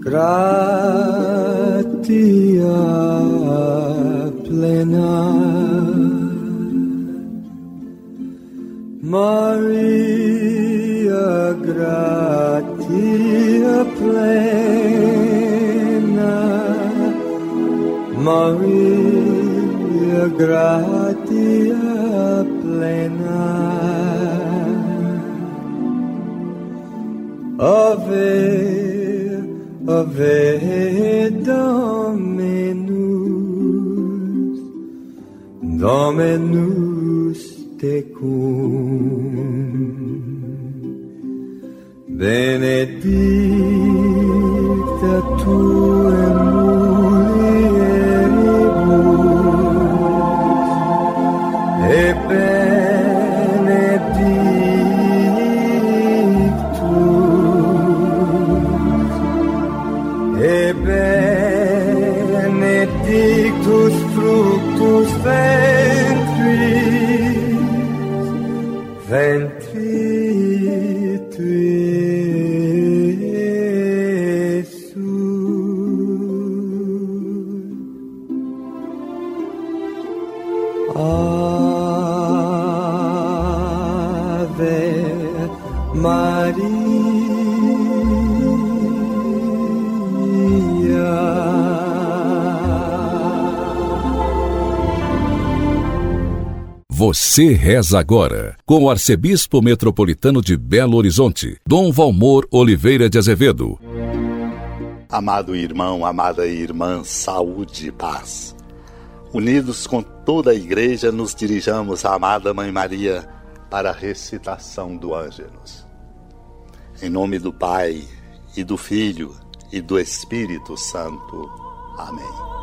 gratia plena, Maria, gratia plena, Maria, gratia plena, Ave, Ave Dominus, Dominus tecum, benedicta tu in mulieribus, et benedictus fructus ventris tui, Iesus. Ave Maria. Você reza agora com o arcebispo metropolitano de Belo Horizonte, Dom Valmor Oliveira de Azevedo. Amado irmão, amada irmã, saúde e paz. Unidos com toda a igreja, nos dirijamos à amada Mãe Maria para a recitação do Ângelus. Em nome do Pai, e do Filho, e do Espírito Santo. Amém.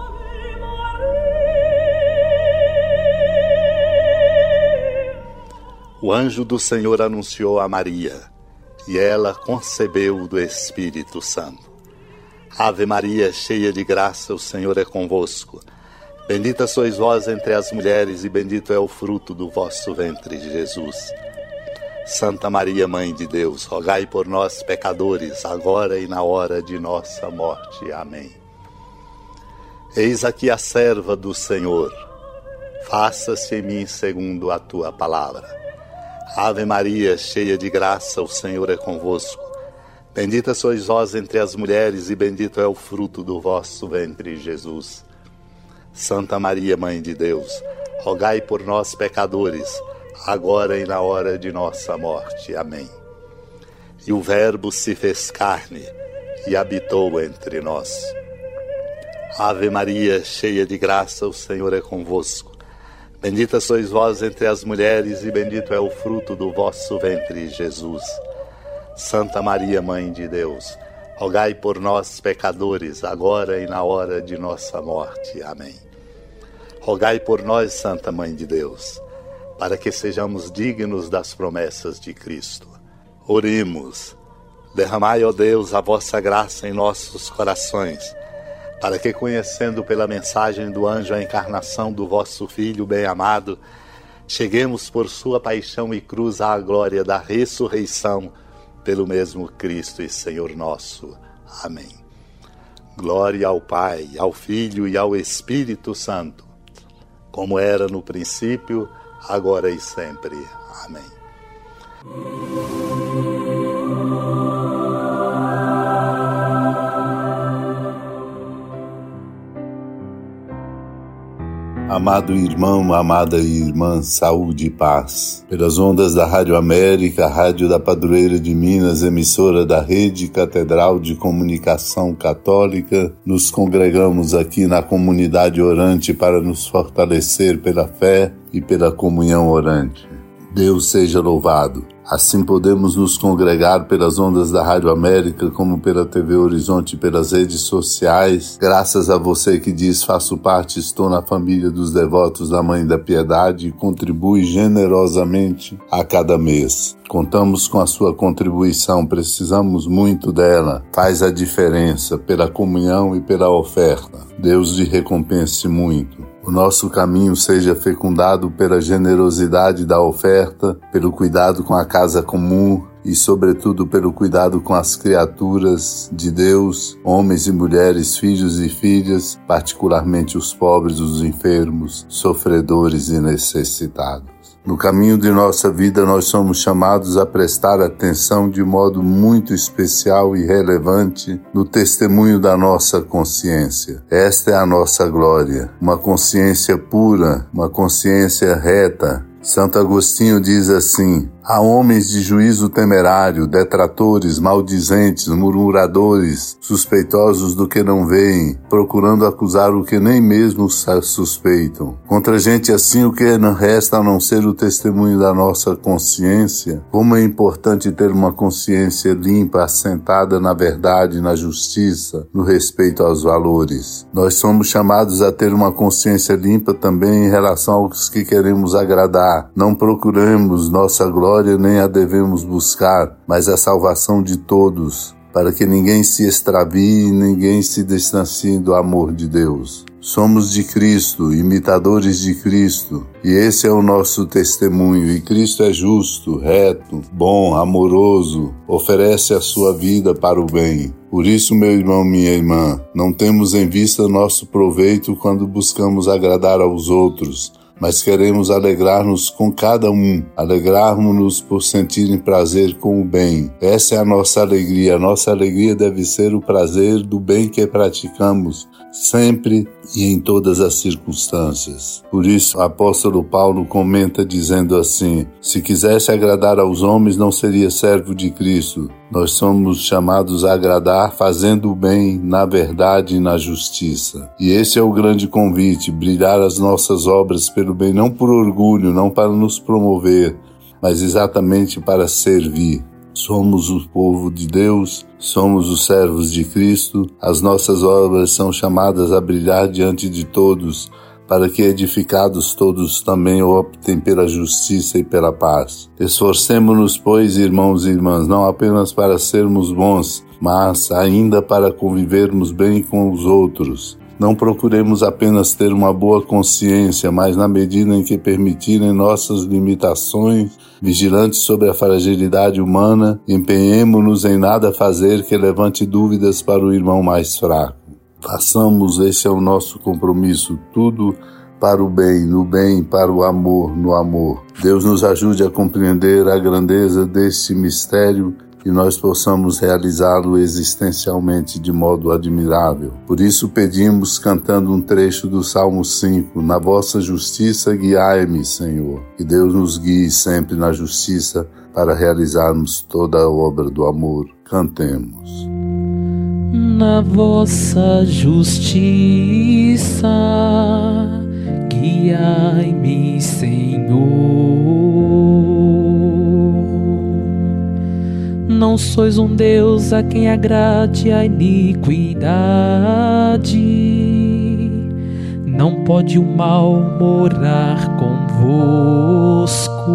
O anjo do Senhor anunciou a Maria, e ela concebeu do Espírito Santo. Ave Maria, cheia de graça, o Senhor é convosco. Bendita sois vós entre as mulheres, e bendito é o fruto do vosso ventre, Jesus. Santa Maria, Mãe de Deus, rogai por nós, pecadores, agora e na hora de nossa morte. Amém. Eis aqui a serva do Senhor. Faça-se em mim segundo a tua palavra. Ave Maria, cheia de graça, o Senhor é convosco. Bendita sois vós entre as mulheres, e bendito é o fruto do vosso ventre, Jesus. Santa Maria, Mãe de Deus, rogai por nós, pecadores, agora e na hora de nossa morte. Amém. E o Verbo se fez carne e habitou entre nós. Ave Maria, cheia de graça, o Senhor é convosco. Bendita sois vós entre as mulheres, e bendito é o fruto do vosso ventre, Jesus. Santa Maria, Mãe de Deus, rogai por nós, pecadores, agora e na hora de nossa morte. Amém. Rogai por nós, Santa Mãe de Deus, para que sejamos dignos das promessas de Cristo. Oremos. Derramai, ó Deus, a vossa graça em nossos corações, para que, conhecendo pela mensagem do anjo a encarnação do vosso Filho bem-amado, cheguemos por sua paixão e cruz à glória da ressurreição, pelo mesmo Cristo e Senhor nosso. Amém. Glória ao Pai, ao Filho e ao Espírito Santo, como era no princípio, agora e sempre. Amém. Amado irmão, amada irmã, saúde e paz. Pelas ondas da Rádio América, Rádio da Padroeira de Minas, emissora da Rede Catedral de Comunicação Católica, nos congregamos aqui na comunidade orante para nos fortalecer pela fé e pela comunhão orante. Deus seja louvado. Assim podemos nos congregar pelas ondas da Rádio América, como pela TV Horizonte e pelas redes sociais. Graças a você que diz: faço parte, estou na família dos devotos da Mãe da Piedade, e contribui generosamente a cada mês. Contamos com a sua contribuição, precisamos muito dela. Faz a diferença pela comunhão e pela oferta. Deus lhe recompense muito. O nosso caminho seja fecundado pela generosidade da oferta, pelo cuidado com a casa comum e, sobretudo, pelo cuidado com as criaturas de Deus, homens e mulheres, filhos e filhas, particularmente os pobres, os enfermos, sofredores e necessitados. No caminho de nossa vida, nós somos chamados a prestar atenção de modo muito especial e relevante no testemunho da nossa consciência. Esta é a nossa glória, uma consciência pura, uma consciência reta. Santo Agostinho diz assim: há homens de juízo temerário, detratores, maldizentes, murmuradores, suspeitosos do que não veem, procurando acusar o que nem mesmo suspeitam. Contra gente assim, o que não resta a não ser o testemunho da nossa consciência? Como é importante ter uma consciência limpa, assentada na verdade, na justiça, no respeito aos valores. Nós somos chamados a ter uma consciência limpa também em relação aos que queremos agradar. Não procuremos nossa glória, nem a devemos buscar, mas a salvação de todos, para que ninguém se extravie e ninguém se distancie do amor de Deus. Somos de Cristo, imitadores de Cristo, e esse é o nosso testemunho. E Cristo é justo, reto, bom, amoroso, oferece a sua vida para o bem. Por isso, meu irmão, minha irmã, não temos em vista nosso proveito quando buscamos agradar aos outros, mas queremos alegrar-nos com cada um, alegrarmos-nos por sentirem prazer com o bem. Essa é a nossa alegria. A nossa alegria deve ser o prazer do bem que praticamos, sempre e em todas as circunstâncias. Por isso, o apóstolo Paulo comenta dizendo assim: se quisesse agradar aos homens, não seria servo de Cristo. Nós somos chamados a agradar fazendo o bem, na verdade e na justiça. E esse é o grande convite, brilhar as nossas obras pelo bem, não por orgulho, não para nos promover, mas exatamente para servir. Somos o povo de Deus, somos os servos de Cristo, as nossas obras são chamadas a brilhar diante de todos, para que edificados todos também optem pela justiça e pela paz. Esforcemo-nos, pois, irmãos e irmãs, não apenas para sermos bons, mas ainda para convivermos bem com os outros. Não procuremos apenas ter uma boa consciência, mas na medida em que permitirem nossas limitações, vigilantes sobre a fragilidade humana, empenhemo-nos em nada fazer que levante dúvidas para o irmão mais fraco. Façamos, esse é o nosso compromisso, tudo para o bem, no bem, para o amor, no amor. Deus nos ajude a compreender a grandeza deste mistério e nós possamos realizá-lo existencialmente de modo admirável. Por isso pedimos, cantando um trecho do Salmo 5, na vossa justiça guiai-me, Senhor. Que Deus nos guie sempre na justiça para realizarmos toda a obra do amor. Cantemos. Na vossa justiça, guiai-me, Senhor. Não sois um Deus a quem agrade a iniquidade, não pode o mal morar convosco,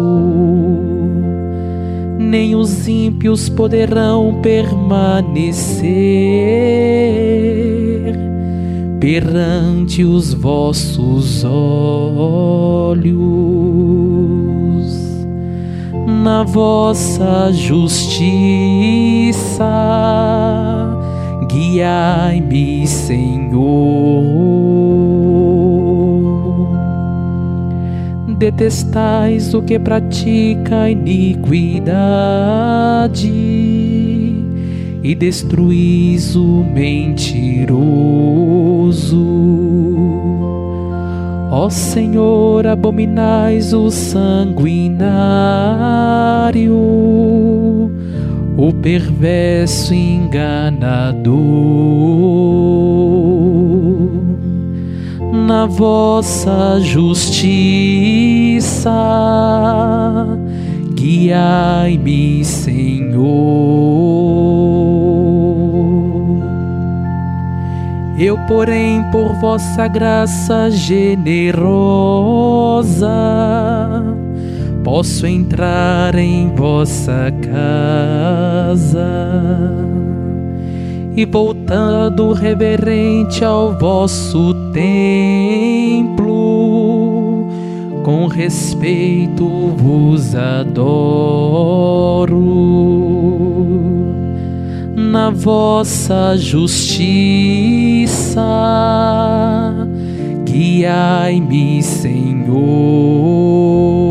nem os ímpios poderão permanecer perante os vossos olhos. Na vossa justiça, guiai-me, Senhor. Detestais o que pratica iniquidade e destruís o mentiroso. Ó Senhor, abominais o sanguinário, o perverso enganador. Na vossa justiça, guiai-me, Senhor. Eu, porém, por vossa graça generosa, posso entrar em vossa casa e, voltando reverente ao vosso templo, com respeito vos adoro. na vossa justiça. Guiai-me, Senhor.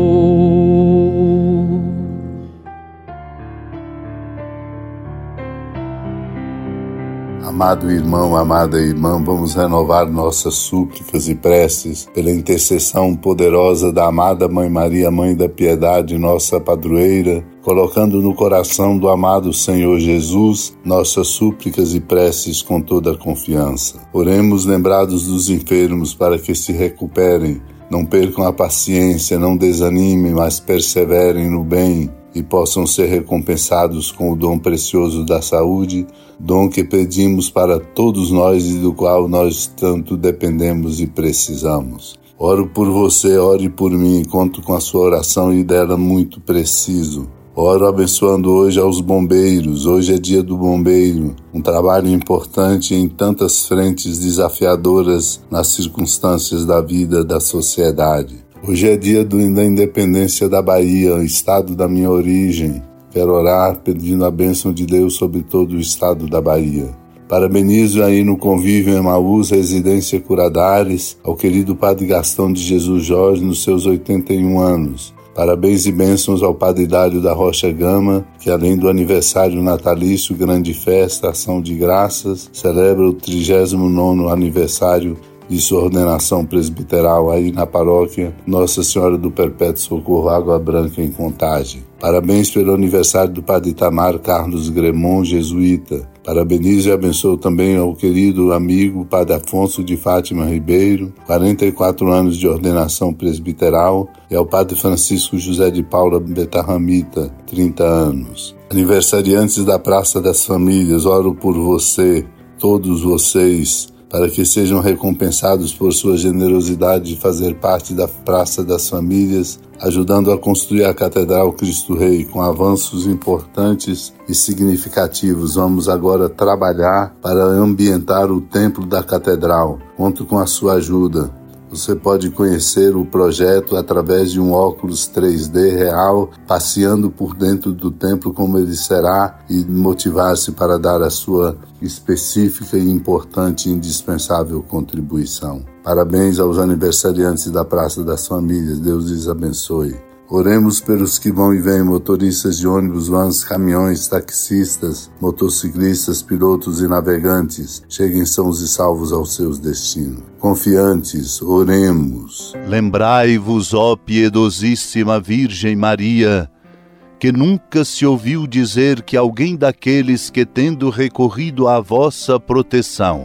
Amado irmão, amada irmã, vamos renovar nossas súplicas e preces pela intercessão poderosa da amada Mãe Maria, Mãe da Piedade, nossa padroeira, colocando no coração do amado Senhor Jesus nossas súplicas e preces com toda a confiança. Oremos lembrados dos enfermos para que se recuperem, não percam a paciência, não desanimem, mas perseverem no bem e possam ser recompensados com o dom precioso da saúde, dom que pedimos para todos nós e do qual nós tanto dependemos e precisamos. Oro por você, ore por mim, conto com a sua oração e dela muito preciso. Oro abençoando hoje aos bombeiros, hoje é dia do bombeiro, um trabalho importante em tantas frentes desafiadoras nas circunstâncias da vida da sociedade. Hoje é dia da independência da Bahia, o estado da minha origem. Quero orar pedindo a bênção de Deus sobre todo o estado da Bahia. Parabenizo aí no Convívio Emaús, Residência Curadares, ao querido Padre Gastão de Jesus Jorge nos seus 81 anos. Parabéns e bênçãos ao Padre Dário da Rocha Gama, que além do aniversário natalício, grande festa, ação de graças, celebra o 39º aniversário de sua ordenação presbiteral aí na paróquia Nossa Senhora do Perpétuo Socorro, Água Branca, em Contagem. Parabéns pelo aniversário do Padre Itamar Carlos Gremon, jesuíta. Parabenizo e abençoo também ao querido amigo Padre Afonso de Fátima Ribeiro, 44 anos de ordenação presbiteral, e ao Padre Francisco José de Paula Betarramita, 30 anos. Aniversariantes da Praça das Famílias, oro por você, todos vocês, para que sejam recompensados por sua generosidade de fazer parte da Praça das Famílias, ajudando a construir a Catedral Cristo Rei com avanços importantes e significativos. Vamos agora trabalhar para ambientar o templo da Catedral. Conto com a sua ajuda. Você pode conhecer o projeto através de um óculos 3D real, passeando por dentro do templo como ele será e motivar-se para dar a sua específica e importante e indispensável contribuição. Parabéns aos aniversariantes da Praça das Famílias. Deus lhes abençoe. Oremos pelos que vão e vêm, motoristas de ônibus, vans, caminhões, taxistas, motociclistas, pilotos e navegantes. Cheguem sãos e salvos aos seus destinos. Confiantes, oremos. Lembrai-vos, ó piedosíssima Virgem Maria, que nunca se ouviu dizer que alguém daqueles que, tendo recorrido à vossa proteção,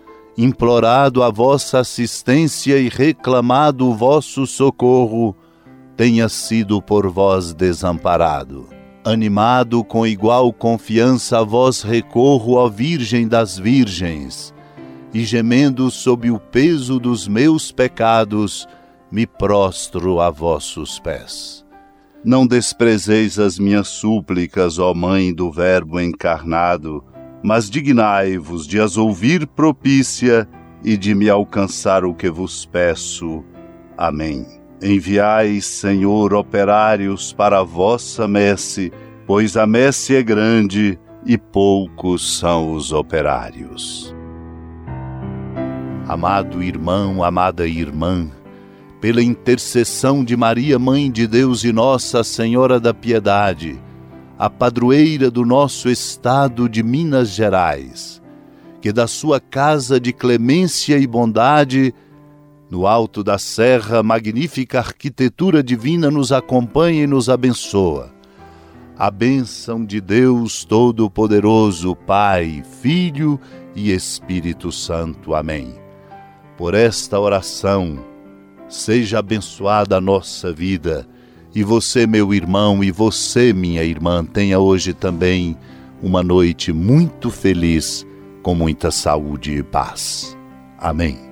implorado a vossa assistência e reclamado o vosso socorro, tenha sido por vós desamparado. Animado com igual confiança a vós recorro, ó Virgem das Virgens, e gemendo sob o peso dos meus pecados, me prostro a vossos pés. Não desprezeis as minhas súplicas, ó Mãe do Verbo encarnado, mas dignai-vos de as ouvir propícia e de me alcançar o que vos peço. Amém. Enviai, Senhor, operários para a vossa messe, pois a messe é grande e poucos são os operários. Amado irmão, amada irmã, pela intercessão de Maria, Mãe de Deus e Nossa Senhora da Piedade, a padroeira do nosso estado de Minas Gerais, que da sua casa de clemência e bondade, no alto da serra, magnífica arquitetura divina nos acompanha e nos abençoa. A bênção de Deus Todo-Poderoso, Pai, Filho e Espírito Santo. Amém. Por esta oração, seja abençoada a nossa vida. E você, meu irmão, e você, minha irmã, tenha hoje também uma noite muito feliz, com muita saúde e paz. Amém.